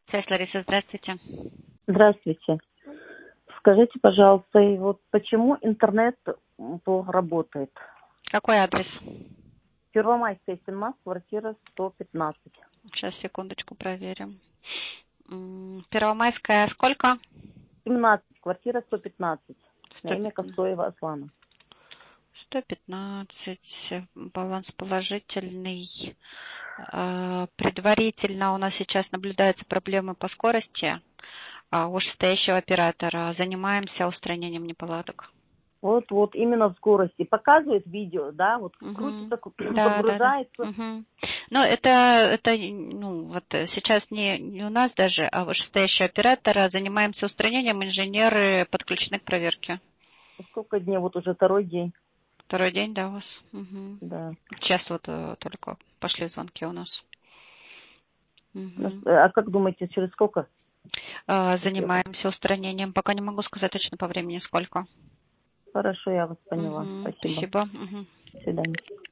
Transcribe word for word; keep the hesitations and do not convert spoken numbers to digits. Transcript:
Связь, Лариса, здравствуйте. Здравствуйте. Скажите, пожалуйста, и вот почему интернет плохо работает? Какой адрес? Первомайская, семнадцать, квартира сто пятнадцать. Сейчас, секундочку, проверим. М, Первомайская сколько? семнадцать, квартира сто пятнадцать. На сто имя пятнадцать. Костоева Аслана. сто пятнадцать. Баланс положительный. А, Предварительно у нас сейчас наблюдаются проблемы по скорости а, у вышестоящего оператора. Занимаемся устранением неполадок. Вот, вот, именно в скорости. Показывает видео, да, вот Мгм. крутится, Да, да, да. подгружается. Мгм. Но это, это, ну, вот сейчас не, не у нас даже, а вышестоящего оператора. Занимаемся устранением, инженеры подключены к проверке. Сколько дней, вот уже второй день. Второй день, да, у вас? Мгм. Да. Сейчас вот э, только пошли звонки у нас. Мгм. А как думаете, через сколько А, успех? Занимаемся устранением. Пока не могу сказать точно по времени сколько. Хорошо, я вас поняла. Мгм. Спасибо. Спасибо. Мгм. До свидания.